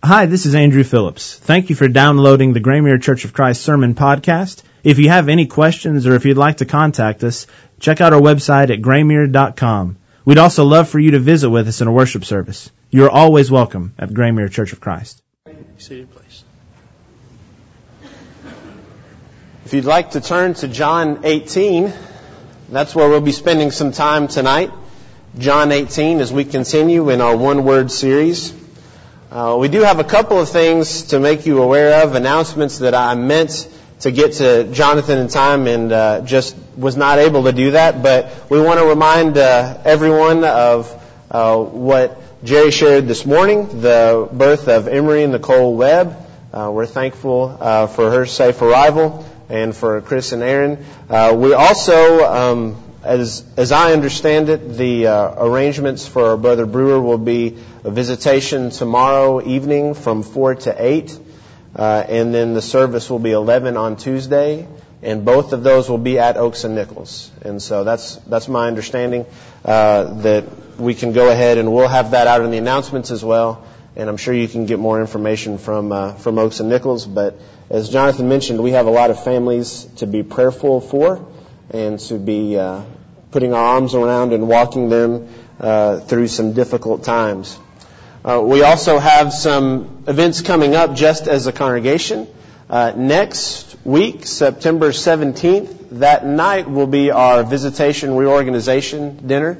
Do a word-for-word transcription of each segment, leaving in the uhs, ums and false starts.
Hi, this is Andrew Phillips. Thank you for downloading the Graymere Church of Christ Sermon Podcast. If you have any questions or if you'd like to contact us, check out our website at graymere dot com. We'd also love for you to visit with us in a worship service. You are always welcome at Graymere Church of Christ. Seated, please. If you'd like to turn to John eighteen, that's where we'll be spending some time tonight. John eighteen, as we continue in our one-word series. Uh, we do have a couple of things to make you aware of, announcements that I meant to get to Jonathan in time and uh, just was not able to do that. But we want to remind uh, everyone of uh, what Jerry shared this morning, the birth of Emery Nicole Webb. Uh, we're thankful uh, for her safe arrival and for Chris and Aaron. Uh, we also, um, as as I understand it, the uh, arrangements for our brother Brewer will be a visitation tomorrow evening from four to eight, uh, and then the service will be eleven on Tuesday, and both of those will be at Oaks and Nichols. And so that's that's my understanding, uh, that we can go ahead and we'll have that out in the announcements as well, and I'm sure you can get more information from uh, from Oaks and Nichols. But as Jonathan mentioned, we have a lot of families to be prayerful for and to be uh, putting our arms around and walking them uh, through some difficult times. Uh, we also have some events coming up just as a congregation. Uh, next week, September seventeenth, that night will be our visitation reorganization dinner.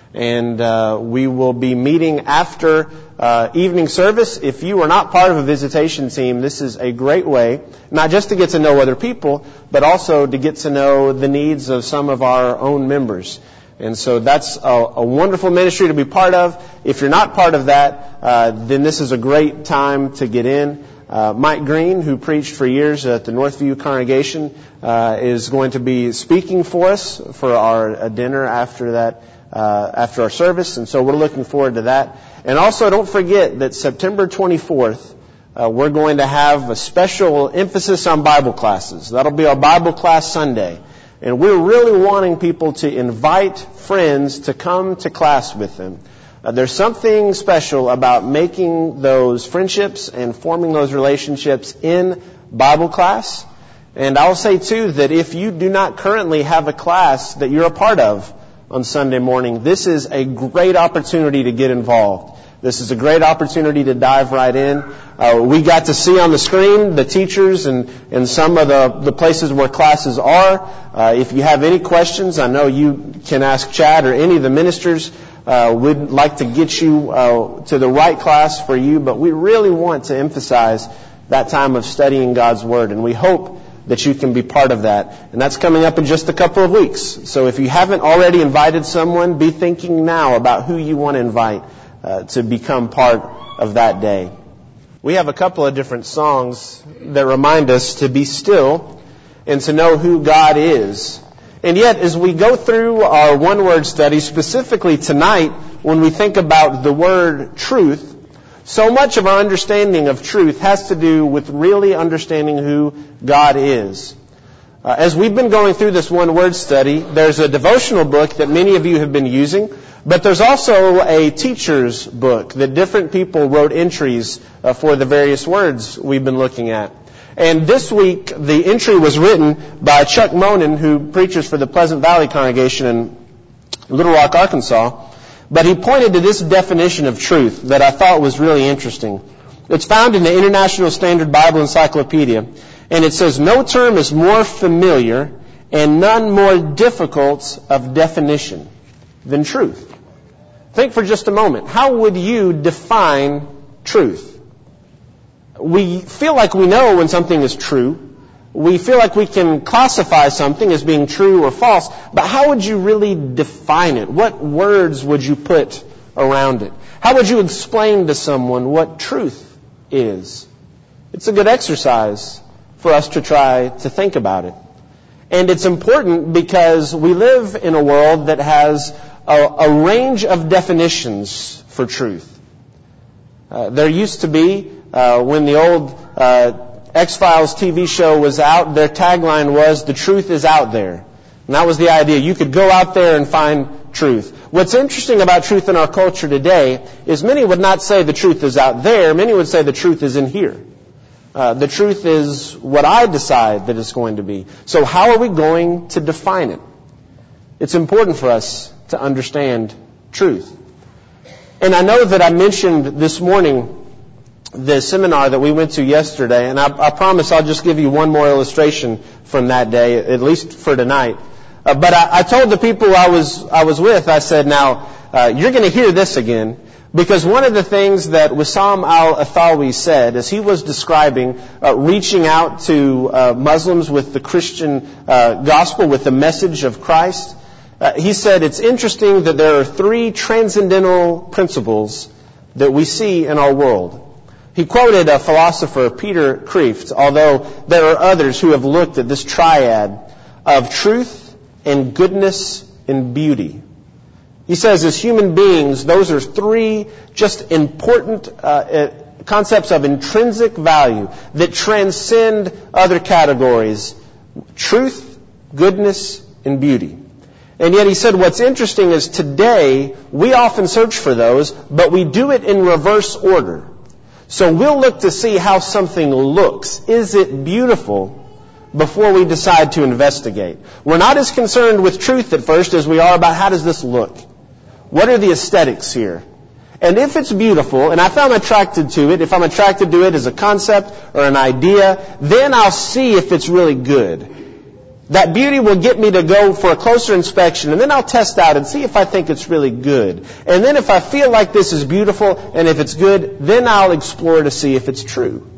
And uh, we will be meeting after uh, evening service. If you are not part of a visitation team, this is a great way, not just to get to know other people, but also to get to know the needs of some of our own members. And so that's a, a wonderful ministry to be part of. If you're not part of that, uh, then this is a great time to get in. Uh, Mike Green, who preached for years at the Northview congregation, uh, is going to be speaking for us for our uh, dinner after that, uh, after our service. And so we're looking forward to that. And also don't forget that September twenty-fourth, uh, we're going to have a special emphasis on Bible classes. That'll be our Bible class Sunday. And we're really wanting people to invite friends to come to class with them. Uh, there's something special about making those friendships and forming those relationships in Bible class. And I'll say, too, that if you do not currently have a class that you're a part of on Sunday morning, this is a great opportunity to get involved. This is a great opportunity to dive right in. Uh, we got to see on the screen the teachers and, and some of the, the places where classes are. Uh, if you have any questions, I know you can ask Chad or any of the ministers. Uh, we'd like to get you uh, to the right class for you, but we really want to emphasize that time of studying God's Word, and we hope that you can be part of that. And that's coming up in just a couple of weeks. So if you haven't already invited someone, be thinking now about who you want to invite Uh, to become part of that day. We have a couple of different songs that remind us to be still and to know who God is. And yet, as we go through our one-word study, specifically tonight, when we think about the word truth, so much of our understanding of truth has to do with really understanding who God is. Uh, as we've been going through this one-word study, there's a devotional book that many of you have been using. But there's also a teacher's book that different people wrote entries uh, for the various words we've been looking at. And this week, the entry was written by Chuck Monin, who preaches for the Pleasant Valley congregation in Little Rock, Arkansas. But he pointed to this definition of truth that I thought was really interesting. It's found in the International Standard Bible Encyclopedia. And it says, no term is more familiar and none more difficult of definition than truth. Think for just a moment. How would you define truth? We feel like we know when something is true. We feel like we can classify something as being true or false. But how would you really define it? What words would you put around it? How would you explain to someone what truth is? It's a good exercise for us to try to think about it. And it's important because we live in a world that has a, a range of definitions for truth. Uh, there used to be, uh, when the old uh, X-Files T V show was out, their tagline was, "The truth is out there." And that was the idea. You could go out there and find truth. What's interesting about truth in our culture today is many would not say the truth is out there. Many would say the truth is in here. Uh, the truth is what I decide that it's going to be. So how are we going to define it? It's important for us to understand truth. And I know that I mentioned this morning the seminar that we went to yesterday, and I, I promise I'll just give you one more illustration from that day, at least for tonight. Uh, but I, I told the people I was I was with, I said, now, uh, you're going to hear this again, because one of the things that Wissam al-Athawi said as he was describing uh, reaching out to uh, Muslims with the Christian uh, gospel, with the message of Christ, uh, he said it's interesting that there are three transcendental principles that we see in our world. He quoted a philosopher, Peter Kreeft, although there are others who have looked at this triad of truth and goodness and beauty. He says, as human beings, those are three just important uh, concepts of intrinsic value that transcend other categories: truth, goodness, and beauty. And yet he said what's interesting is today we often search for those, but we do it in reverse order. So we'll look to see how something looks. Is it beautiful? Before we decide to investigate. We're not as concerned with truth at first as we are about how does this look. What are the aesthetics here? And if it's beautiful, and if I'm attracted to it, if I'm attracted to it as a concept or an idea, then I'll see if it's really good. That beauty will get me to go for a closer inspection, and then I'll test out and see if I think it's really good. And then if I feel like this is beautiful, and if it's good, then I'll explore to see if it's true.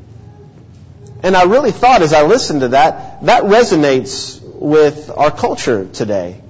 And I really thought as I listened to that, that resonates with our culture today.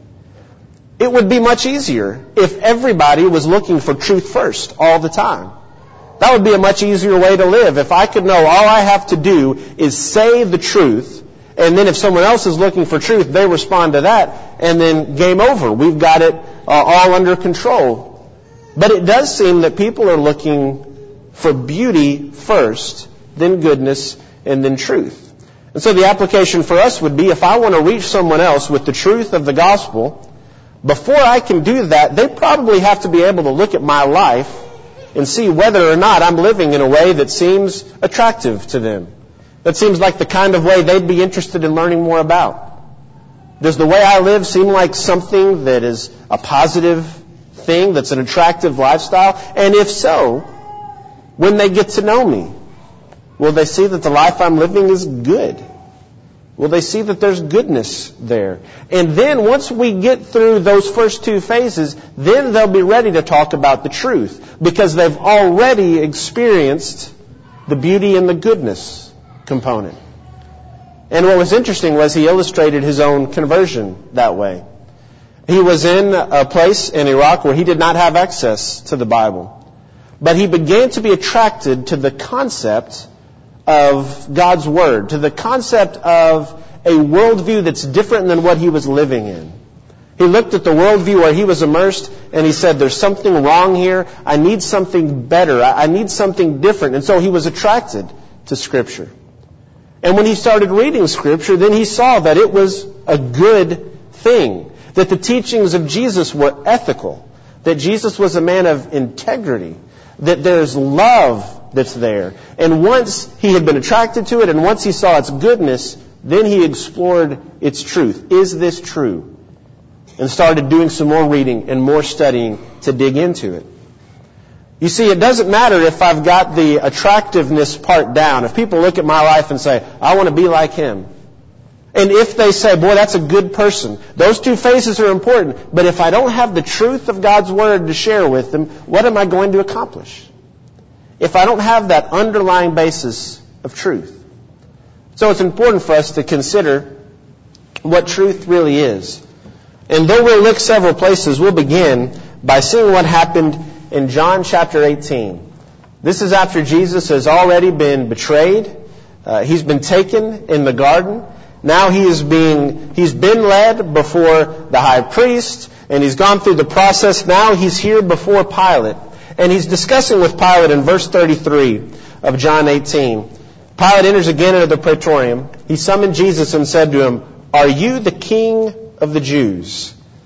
It would be much easier if everybody was looking for truth first all the time. That would be a much easier way to live. If I could know all I have to do is say the truth, and then if someone else is looking for truth, they respond to that, and then game over. We've got it uh, all under control. But it does seem that people are looking for beauty first, then goodness, and then truth. And so the application for us would be, if I want to reach someone else with the truth of the gospel, before I can do that, they probably have to be able to look at my life and see whether or not I'm living in a way that seems attractive to them. That seems like the kind of way they'd be interested in learning more about. Does the way I live seem like something that is a positive thing, that's an attractive lifestyle? And if so, when they get to know me, will they see that the life I'm living is good? Will they see that there's goodness there? And then once we get through those first two phases, then they'll be ready to talk about the truth, because they've already experienced the beauty and the goodness component. And what was interesting was he illustrated his own conversion that way. He was in a place in Iraq where he did not have access to the Bible, but he began to be attracted to the concept of God's Word, to the concept of a worldview that's different than what he was living in. He looked at the worldview where he was immersed and he said, there's something wrong here. I need something better. I need something different. And so he was attracted to Scripture. And when he started reading Scripture, then he saw that it was a good thing, that the teachings of Jesus were ethical, that Jesus was a man of integrity, that there's love that's there. And once he had been attracted to it, and once he saw its goodness, then he explored its truth. Is this true? And started doing some more reading and more studying to dig into it. You see, it doesn't matter if I've got the attractiveness part down. If people look at my life and say, I want to be like him. And if they say, boy, that's a good person. Those two phases are important. But if I don't have the truth of God's Word to share with them, what am I going to accomplish? If I don't have that underlying basis of truth. So it's important for us to consider what truth really is. And though we'll look several places, we'll begin by seeing what happened in John chapter eighteen. This is after Jesus has already been betrayed. Uh, he's been taken in the garden. Now he is being, he's been led before the high priest, and he's gone through the process. Now he's here before Pilate. And he's discussing with Pilate in verse thirty-three of John eighteen. Pilate enters again into the praetorium. He summoned Jesus and said to him, are you the king of the Jews?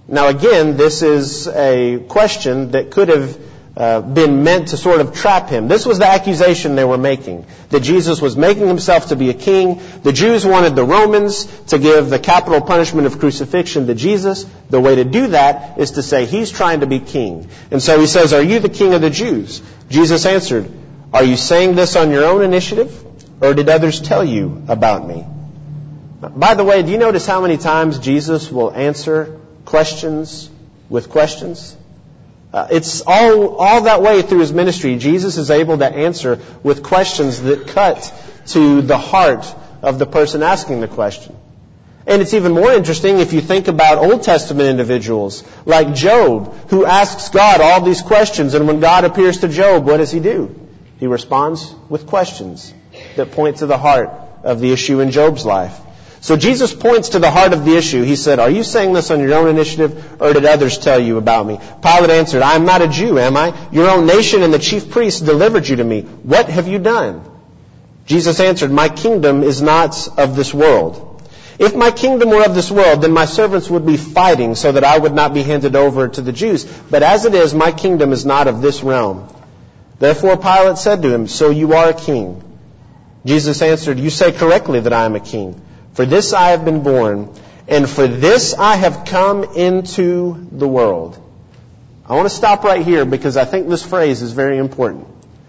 Now again, this is a question that could have uh, been meant to sort of trap him. This was the accusation they were making, that Jesus was making himself to be a king. The Jews wanted the Romans to give the capital punishment of crucifixion to Jesus. The way to do that is to say he's trying to be king. And so he says, "Are you the king of the Jews?" Jesus answered, "Are you saying this on your own initiative, or did others tell you about me?" By the way, do you notice how many times Jesus will answer questions with questions? Uh, it's all all that way through his ministry. Jesus is able to answer with questions that cut to the heart of the person asking the question. And it's even more interesting if you think about Old Testament individuals like Job, who asks God all these questions, and when God appears to Job, what does he do? He responds with questions that point to the heart of the issue in Job's life. So Jesus points to the heart of the issue. He said, "Are you saying this on your own initiative, or did others tell you about me?" Pilate answered, "I am not a Jew, am I? Your own nation and the chief priests delivered you to me. What have you done?" Jesus answered, "My kingdom is not of this world. If my kingdom were of this world, then my servants would be fighting so that I would not be handed over to the Jews. But as it is, my kingdom is not of this realm." Therefore Pilate said to him, "So you are a king?" Jesus answered, "You say correctly that I am a king. For this I have been born, and for this I have come into the world." I want to stop right here because I think this phrase is very important.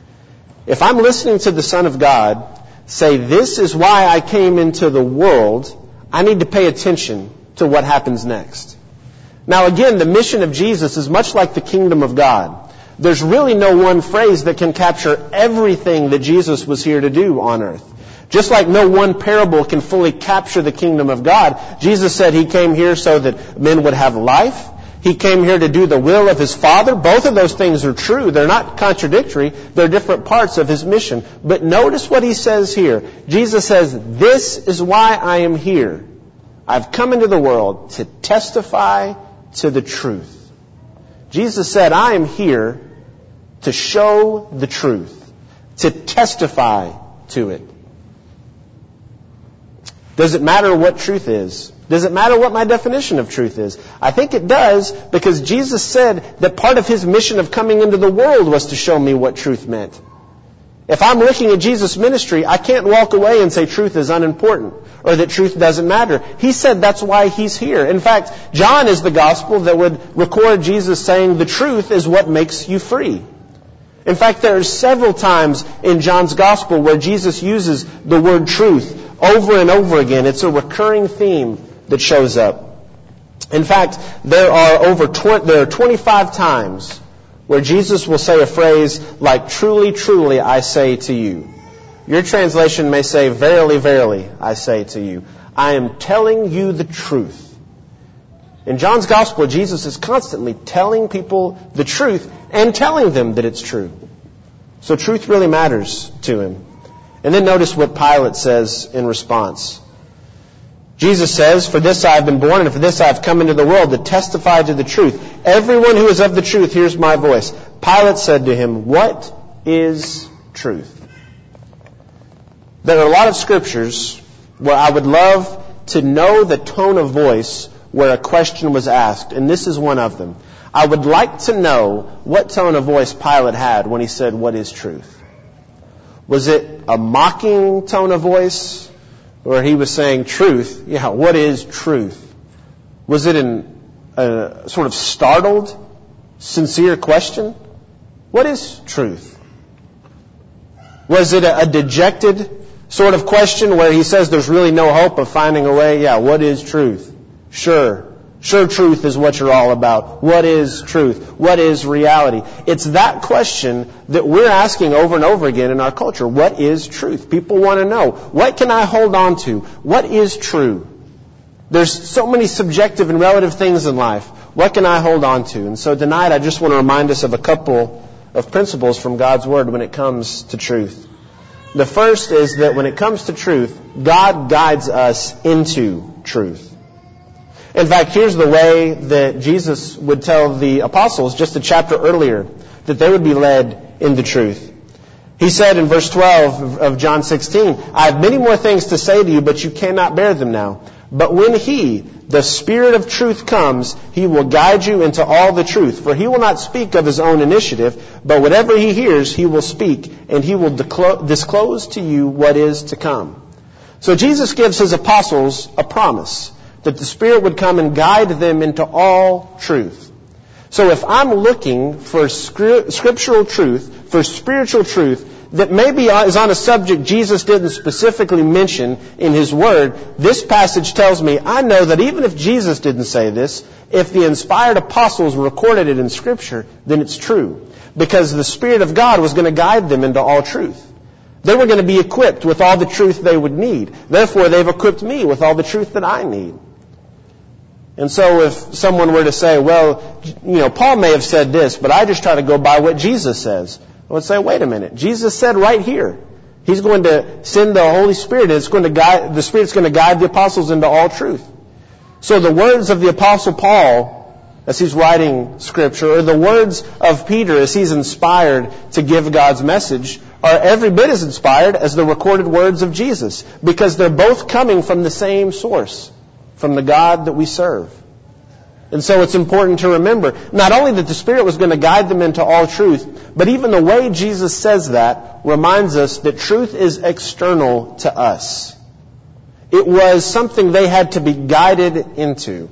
If I'm listening to the Son of God say, "This is why I came into the world," I need to pay attention to what happens next. Now again, the mission of Jesus is much like the kingdom of God. There's really no one phrase that can capture everything that Jesus was here to do on earth. Just like no one parable can fully capture the kingdom of God, Jesus said he came here so that men would have life. He came here to do the will of his Father. Both of those things are true. They're not contradictory. They're different parts of his mission. But notice what he says here. Jesus says, "This is why I am here. I've come into the world to testify to the truth." Jesus said, "I am here to show the truth, to testify to it." Does it matter what truth is? Does it matter what my definition of truth is? I think it does, because Jesus said that part of his mission of coming into the world was to show me what truth meant. If I'm looking at Jesus' ministry, I can't walk away and say truth is unimportant or that truth doesn't matter. He said that's why he's here. In fact, John is the gospel that would record Jesus saying the truth is what makes you free. In fact, there are several times in John's gospel where Jesus uses the word truth over and over again. It's a recurring theme that shows up. In fact, there are over twenty, there are twenty-five times where Jesus will say a phrase like, "Truly, truly, I say to you." Your translation may say, "Verily, verily, I say to you." I am telling you the truth. In John's gospel, Jesus is constantly telling people the truth and telling them that it's true. So truth really matters to him. And then notice what Pilate says in response. Jesus says, "For this I have been born, and for this I have come into the world, to testify to the truth. Everyone who is of the truth hears my voice." Pilate said to him, "What is truth?" There are a lot of scriptures where I would love to know the tone of voice where a question was asked, and this is one of them. I would like to know what tone of voice Pilate had when he said, "What is truth?" Was it a mocking tone of voice? Or he was saying, "Truth? Yeah, what is truth?" Was it an, a sort of startled, sincere question? What is truth? Was it a, a dejected sort of question where he says there's really no hope of finding a way? Yeah, what is truth? Sure. Sure, truth is what you're all about. What is truth? What is reality? It's that question that we're asking over and over again in our culture. What is truth? People want to know. What can I hold on to? What is true? There's so many subjective and relative things in life. What can I hold on to? And so tonight I just want to remind us of a couple of principles from God's Word when it comes to truth. The first is that when it comes to truth, God guides us into truth. In fact, here's the way that Jesus would tell the apostles just a chapter earlier that they would be led into truth. He said in verse twelve of John sixteen, "I have many more things to say to you, but you cannot bear them now. But when He, the Spirit of truth comes, He will guide you into all the truth. For He will not speak of His own initiative, but whatever He hears, He will speak, and He will disclose to you what is to come. So Jesus gives His apostles a promise that the Spirit would come and guide them into all truth. So if I'm looking for scriptural truth, for spiritual truth, that maybe is on a subject Jesus didn't specifically mention in His Word, this passage tells me, I know that even if Jesus didn't say this, if the inspired apostles recorded it in Scripture, then it's true. Because the Spirit of God was going to guide them into all truth. They were going to be equipped with all the truth they would need. Therefore, they've equipped me with all the truth that I need. And so if someone were to say, well, you know, Paul may have said this, but I just try to go by what Jesus says. I would say, wait a minute. Jesus said right here, He's going to send the Holy Spirit, and it's going to guide, the Spirit's going to guide the apostles into all truth. So the words of the Apostle Paul, as he's writing Scripture, or the words of Peter as he's inspired to give God's message, are every bit as inspired as the recorded words of Jesus, because they're both coming from the same source, from the God that we serve. And so it's important to remember, not only that the Spirit was going to guide them into all truth, but even the way Jesus says that reminds us that truth is external to us. It was something they had to be guided into.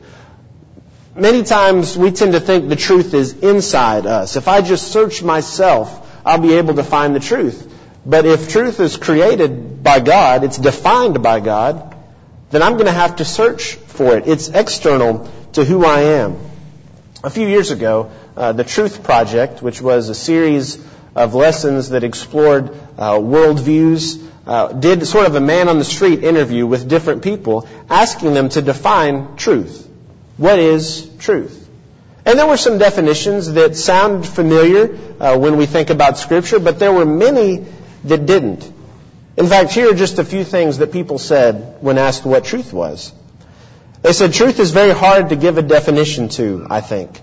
Many times we tend to think the truth is inside us. If I just search myself, I'll be able to find the truth. But if truth is created by God, it's defined by God, then I'm going to have to search for it. It's external to who I am. A few years ago, uh, the Truth Project, which was a series of lessons that explored uh, worldviews, uh, did sort of a man-on-the-street interview with different people, asking them to define truth. What is truth? And there were some definitions that sound familiar uh, when we think about Scripture, but there were many that didn't. In fact, here are just a few things that people said when asked what truth was. They said, truth is very hard to give a definition to, I think.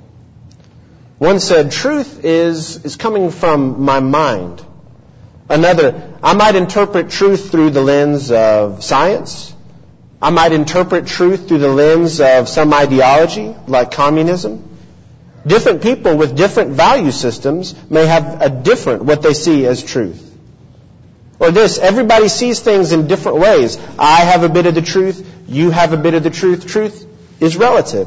One said, truth is, is coming from my mind. Another, I might interpret truth through the lens of science. I might interpret truth through the lens of some ideology, like communism. Different people with different value systems may have a different, what they see as truth. Or this, everybody sees things in different ways. I have a bit of the truth, you have a bit of the truth. Truth is relative.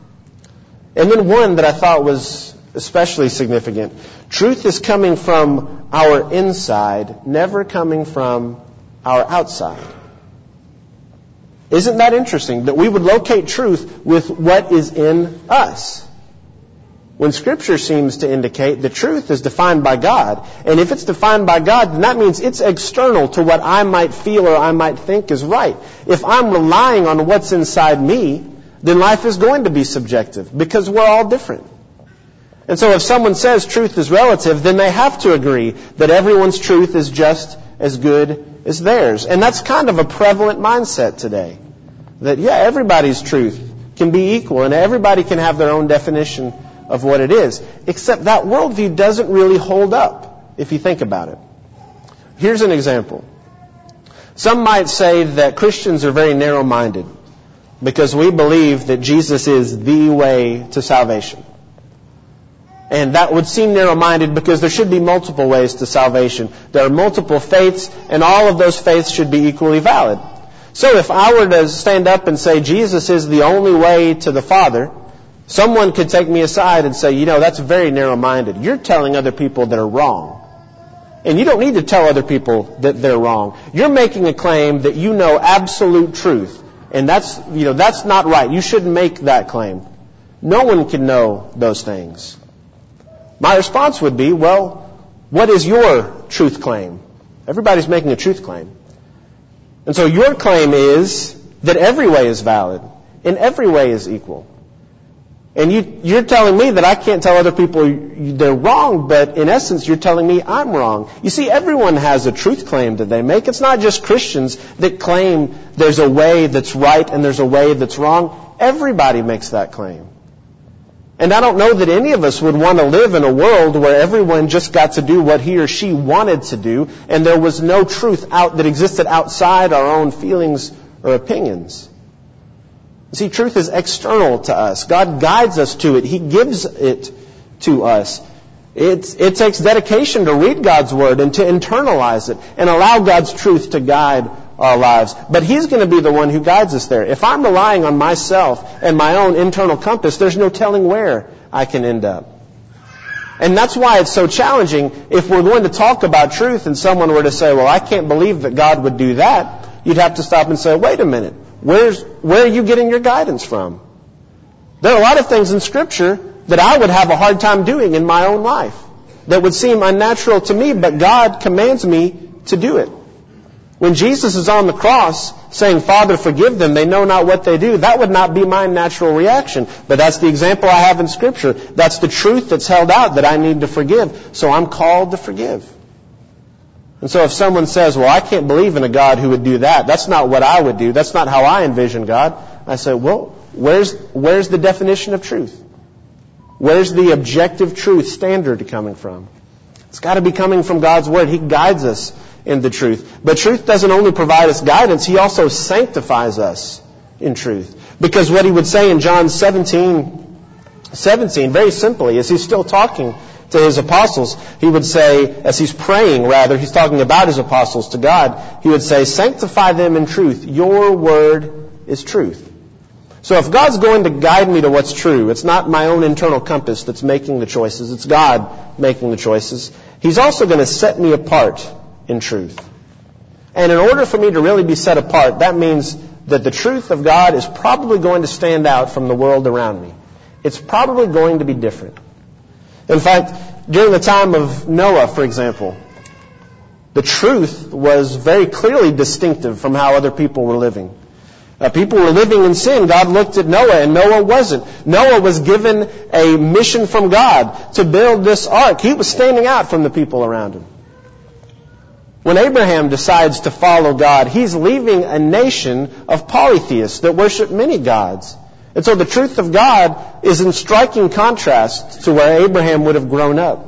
And then one that I thought was especially significant. Truth is coming from our inside, never coming from our outside. Isn't that interesting? That we would locate truth with what is in us. When Scripture seems to indicate the truth is defined by God. And if it's defined by God, then that means it's external to what I might feel or I might think is right. If I'm relying on what's inside me, then life is going to be subjective because we're all different. And so if someone says truth is relative, then they have to agree that everyone's truth is just as good as theirs. And that's kind of a prevalent mindset today. That, yeah, everybody's truth can be equal and everybody can have their own definition of what it is. Except that worldview doesn't really hold up if you think about it. Here's an example. Some might say that Christians are very narrow-minded because we believe that Jesus is the way to salvation. And that would seem narrow-minded because there should be multiple ways to salvation. There are multiple faiths, and all of those faiths should be equally valid. So if I were to stand up and say Jesus is the only way to the Father, someone could take me aside and say, you know, that's very narrow-minded. You're telling other people that are wrong. And you don't need to tell other people that they're wrong. You're making a claim that you know absolute truth. And that's, you know, that's not right. You shouldn't make that claim. No one can know those things. My response would be, well, what is your truth claim? Everybody's making a truth claim. And so your claim is that every way is valid and every way is equal. And you, you're telling me that I can't tell other people they're wrong, but in essence you're telling me I'm wrong. You see, everyone has a truth claim that they make. It's not just Christians that claim there's a way that's right and there's a way that's wrong. Everybody makes that claim. And I don't know that any of us would want to live in a world where everyone just got to do what he or she wanted to do and there was no truth out that existed outside our own feelings or opinions. See, truth is external to us. God guides us to it. He gives it to us. It's, it takes dedication to read God's Word and to internalize it and allow God's truth to guide our lives. But He's going to be the one who guides us there. If I'm relying on myself and my own internal compass, there's no telling where I can end up. And that's why it's so challenging. If we're going to talk about truth and someone were to say, well, I can't believe that God would do that, you'd have to stop and say, wait a minute. Where's, where are you getting your guidance from? There are a lot of things in Scripture that I would have a hard time doing in my own life that would seem unnatural to me, but God commands me to do it. When Jesus is on the cross saying, Father, forgive them, they know not what they do, that would not be my natural reaction. But that's the example I have in Scripture. That's the truth that's held out that I need to forgive. So I'm called to forgive. And so if someone says, well, I can't believe in a God who would do that. That's not what I would do. That's not how I envision God. I say, well, where's, where's the definition of truth? Where's the objective truth standard coming from? It's got to be coming from God's Word. He guides us in the truth. But truth doesn't only provide us guidance, He also sanctifies us in truth. Because what He would say in John seventeen, seventeen, very simply, as He's still talking to His apostles, He would say, as He's praying rather, He's talking about His apostles to God, He would say, sanctify them in truth. Your word is truth. So if God's going to guide me to what's true, it's not my own internal compass that's making the choices, it's God making the choices. He's also going to set me apart in truth. And in order for me to really be set apart, that means that the truth of God is probably going to stand out from the world around me. It's probably going to be different. In fact, during the time of Noah, for example, the truth was very clearly distinctive from how other people were living. Uh, people were living in sin. God looked at Noah, and Noah wasn't. Noah was given a mission from God to build this ark. He was standing out from the people around him. When Abraham decides to follow God, he's leaving a nation of polytheists that worship many gods. And so the truth of God is in striking contrast to where Abraham would have grown up.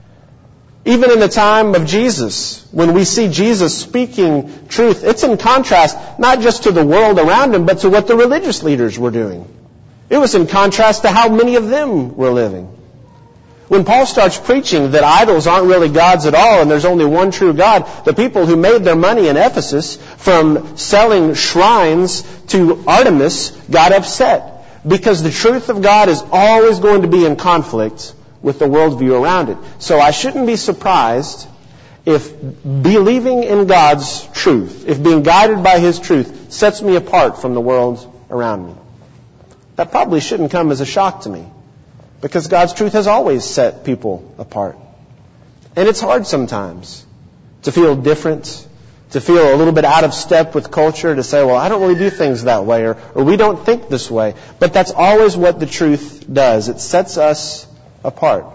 Even in the time of Jesus, when we see Jesus speaking truth, it's in contrast not just to the world around Him, but to what the religious leaders were doing. It was in contrast to how many of them were living. When Paul starts preaching that idols aren't really gods at all and there's only one true God, the people who made their money in Ephesus from selling shrines to Artemis got upset because the truth of God is always going to be in conflict with the worldview around it. So I shouldn't be surprised if believing in God's truth, if being guided by His truth, sets me apart from the world around me. That probably shouldn't come as a shock to me, because God's truth has always set people apart. And it's hard sometimes to feel different, to feel a little bit out of step with culture, to say, well, I don't really do things that way, or, or we don't think this way. But that's always what the truth does. It sets us apart.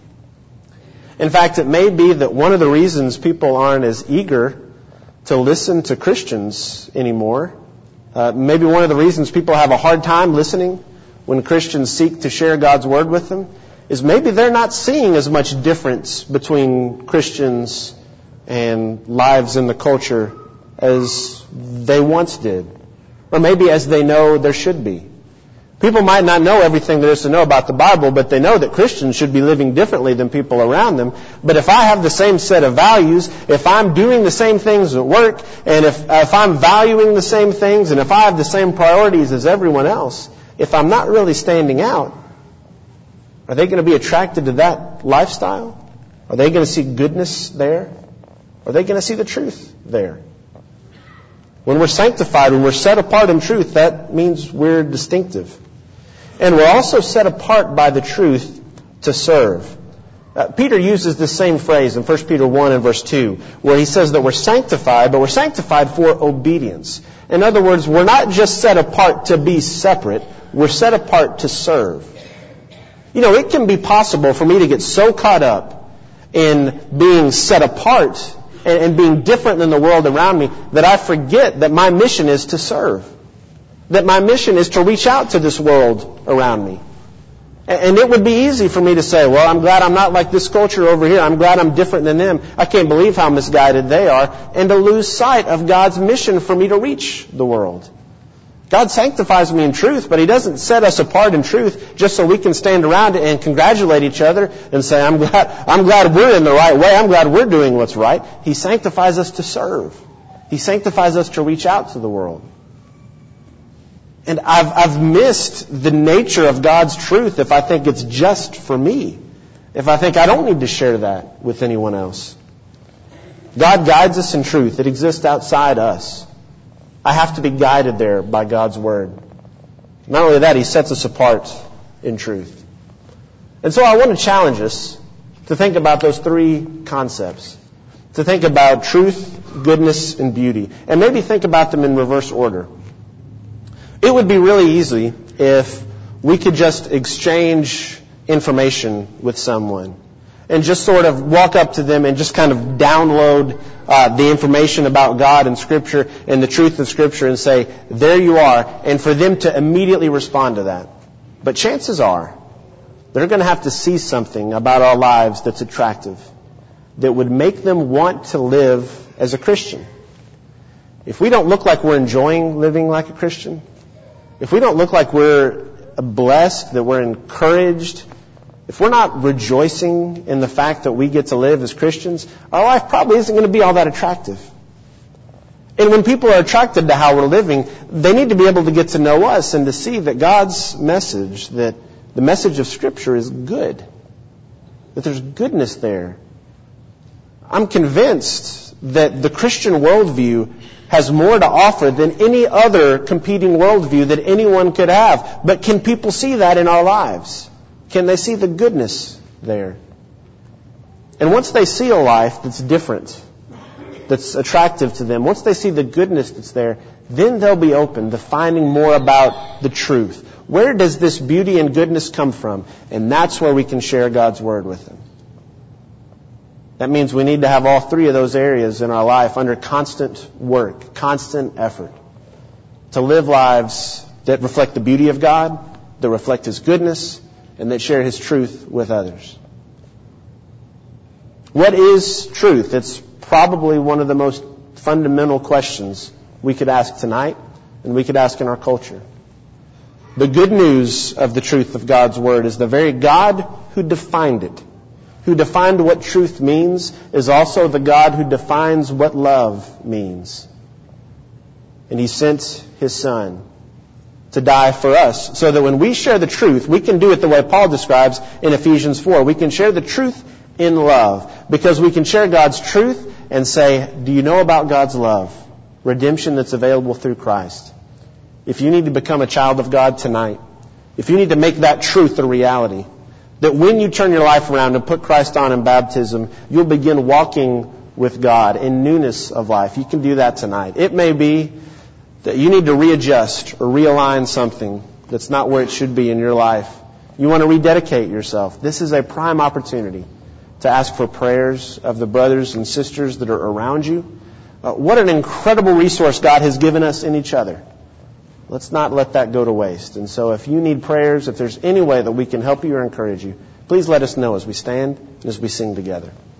In fact, it may be that one of the reasons people aren't as eager to listen to Christians anymore, uh, maybe one of the reasons people have a hard time listening when Christians seek to share God's Word with them, is maybe they're not seeing as much difference between Christians and lives in the culture as they once did, or maybe as they know there should be. People might not know everything there is to know about the Bible, but they know that Christians should be living differently than people around them. But if I have the same set of values, if I'm doing the same things at work, and if, if I'm valuing the same things, and if I have the same priorities as everyone else, if I'm not really standing out, are they going to be attracted to that lifestyle? Are they going to see goodness there? Are they going to see the truth there? When we're sanctified, when we're set apart in truth, that means we're distinctive. And we're also set apart by the truth to serve. Uh, Peter uses this same phrase in First Peter one and verse two, where he says that we're sanctified, but we're sanctified for obedience. In other words, we're not just set apart to be separate, we're set apart to serve. You know, it can be possible for me to get so caught up in being set apart and, and being different than the world around me that I forget that my mission is to serve. That my mission is to reach out to this world around me. And it would be easy for me to say, well, I'm glad I'm not like this culture over here. I'm glad I'm different than them. I can't believe how misguided they are. And to lose sight of God's mission for me to reach the world. God sanctifies me in truth, but He doesn't set us apart in truth just so we can stand around and congratulate each other and say, I'm glad, I'm glad we're in the right way. I'm glad we're doing what's right. He sanctifies us to serve. He sanctifies us to reach out to the world. And I've, I've missed the nature of God's truth if I think it's just for me. If I think I don't need to share that with anyone else. God guides us in truth. It exists outside us. I have to be guided there by God's Word. Not only that, He sets us apart in truth. And so I want to challenge us to think about those three concepts. To think about truth, goodness, and beauty. And maybe think about them in reverse order. It would be really easy if we could just exchange information with someone and just sort of walk up to them and just kind of download uh, the information about God and Scripture and the truth of Scripture and say, there you are, and for them to immediately respond to that. But chances are they're going to have to see something about our lives that's attractive, that would make them want to live as a Christian. If we don't look like we're enjoying living like a Christian, if we don't look like we're blessed, that we're encouraged, if we're not rejoicing in the fact that we get to live as Christians, our life probably isn't going to be all that attractive. And when people are attracted to how we're living, they need to be able to get to know us and to see that God's message, that the message of Scripture is good, that there's goodness there. I'm convinced that the Christian worldview has more to offer than any other competing worldview that anyone could have. But can people see that in our lives? Can they see the goodness there? And once they see a life that's different, that's attractive to them, once they see the goodness that's there, then they'll be open to finding more about the truth. Where does this beauty and goodness come from? And that's where we can share God's Word with them. That means we need to have all three of those areas in our life under constant work, constant effort, to live lives that reflect the beauty of God, that reflect His goodness, and that share His truth with others. What is truth? It's probably one of the most fundamental questions we could ask tonight and we could ask in our culture. The good news of the truth of God's Word is the very God who defined it, who defined what truth means, is also the God who defines what love means. And He sent His Son to die for us so that when we share the truth, we can do it the way Paul describes in Ephesians four. We can share the truth in love because we can share God's truth and say, do you know about God's love? Redemption that's available through Christ. If you need to become a child of God tonight, if you need to make that truth a reality, that when you turn your life around and put Christ on in baptism, you'll begin walking with God in newness of life. You can do that tonight. It may be that you need to readjust or realign something that's not where it should be in your life. You want to rededicate yourself. This is a prime opportunity to ask for prayers of the brothers and sisters that are around you. Uh, what an incredible resource God has given us in each other. Let's not let that go to waste. And so if you need prayers, if there's any way that we can help you or encourage you, please let us know as we stand and as we sing together.